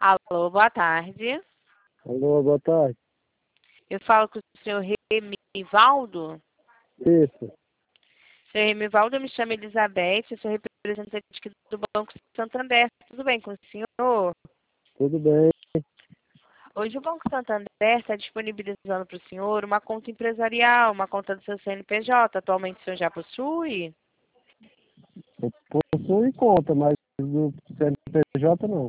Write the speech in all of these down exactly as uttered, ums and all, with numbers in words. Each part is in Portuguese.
Alô, boa tarde. Alô, boa tarde. Eu falo com o senhor Remivaldo. Isso. Senhor Remivaldo, eu me chamo Elizabeth, eu sou representante aqui do Banco Santander. Tudo bem com o senhor? Tudo bem. Hoje o Banco Santander está disponibilizando para o senhor uma conta empresarial, uma conta do seu C N P J. Atualmente o senhor já possui? Eu possuo em conta, mas do C N P J não.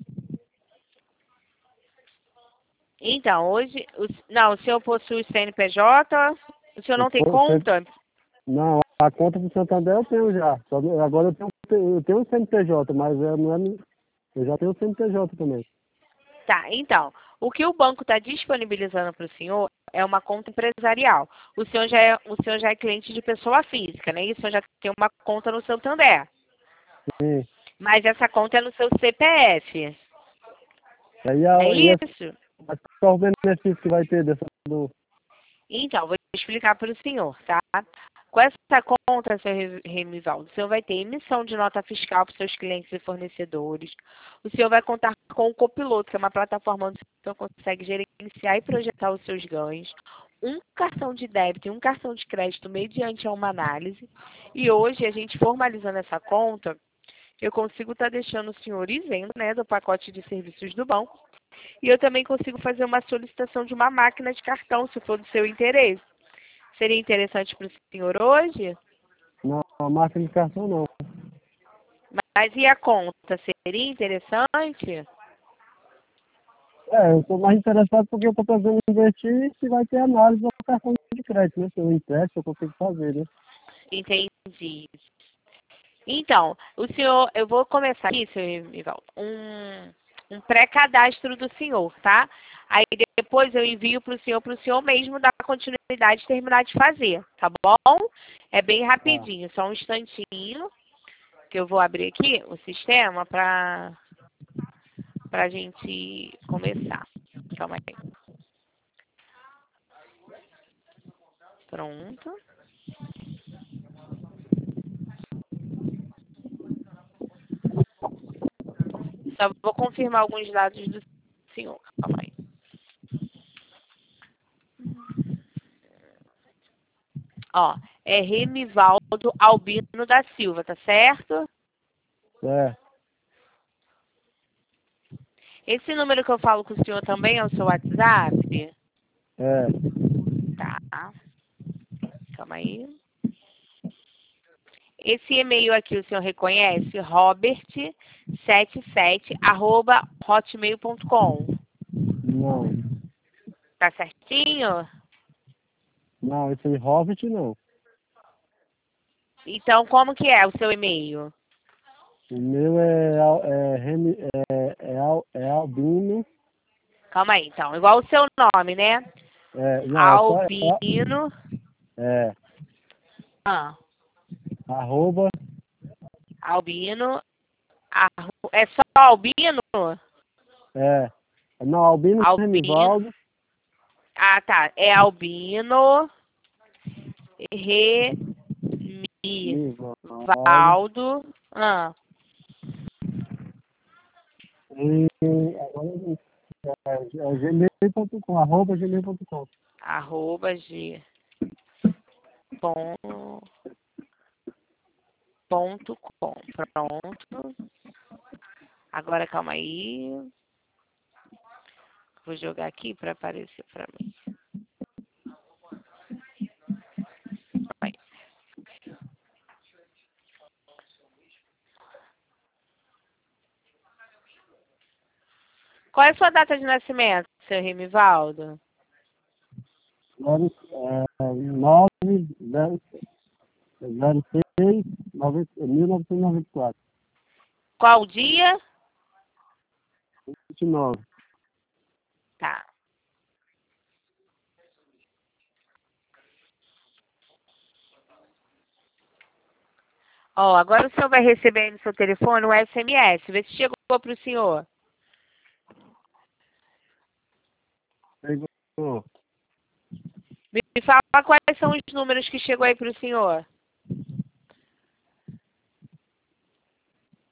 Então, hoje... O, não, o senhor possui C N P J? O senhor Eu não tem posso- conta? Não, a conta do Santander eu tenho já. Só que agora eu tenho, eu tenho o C N P J, mas eu, não é, eu já tenho o C N P J também. Tá, então, o que o banco está disponibilizando para o senhor é uma conta empresarial. O senhor já é, o senhor já é cliente de pessoa física, né? E o senhor já tem uma conta no Santander. Sim. Mas essa conta é no seu C P F. Aí a, É e essa, isso? mas qual o benefício que vai ter dessa do. Então, vou explicar para o senhor, tá? Com essa conta, seu Re- Remivaldo, o senhor vai ter emissão de nota fiscal para os seus clientes e fornecedores. O senhor vai contar com o Copiloto, que é uma plataforma onde o senhor consegue gerenciar e projetar os seus ganhos. Um cartão de débito e um cartão de crédito mediante a uma análise. E hoje, a gente formalizando essa conta, eu consigo estar deixando o senhor isento, né, do pacote de serviços do banco. E eu também consigo fazer uma solicitação de uma máquina de cartão, se for do seu interesse. Seria interessante para o senhor hoje? Não, a máquina de cartão não. Mas e a conta? Seria interessante? É, eu estou mais interessado porque eu estou pensando em investir se vai ter análise do cartão de crédito, né? Se eu empresto, eu consigo fazer, né? Entendi. Então, o senhor, eu vou começar aqui, senhor Ivaldo, um, um pré-cadastro do senhor, tá? Aí depois eu envio para o senhor, para o senhor mesmo dar continuidade e terminar de fazer, tá bom? É bem Tá. rapidinho, só um instantinho que eu vou abrir aqui o sistema para para a gente começar. Calma aí. Pronto. Só vou confirmar alguns dados do senhor. Calma aí. Ó, é Remivaldo Albino da Silva, tá certo? É, Esse número que eu falo com o senhor também é o seu WhatsApp? é. Tá. Calma aí. Esse e-mail aqui o senhor reconhece? robert setenta e sete arroba hotmail ponto com. Não. Tá certinho? Não, esse aí, Hobbit não. Então, como que é o seu e-mail? O meu é, al- é, Remi, é, é, al- é Albino. Calma aí, então. Igual o seu nome, né? É, não, é só. É, Albino. é, Ah, arroba. Albino. Arro- É só Albino? É, não, Albino Albino. Remivaldo. Ah, tá. É Albino Remivaldo. Remivaldo. Ah, E agora é, é gmail ponto com, arroba gmail ponto com. arroba G. Ponto, ponto com. Pronto. Agora calma aí. Vou jogar aqui para aparecer para mim. Calma aí. Qual é a sua data de nascimento, seu Remivaldo? Agora é nove zero seis mil novecentos e noventa e quatro. Qual dia? vinte e nove. Tá. Ó, agora o senhor vai receber aí no seu telefone um S M S. Vê se chegou para o senhor. Pegou. Me fala quais são os números que chegou aí para o senhor.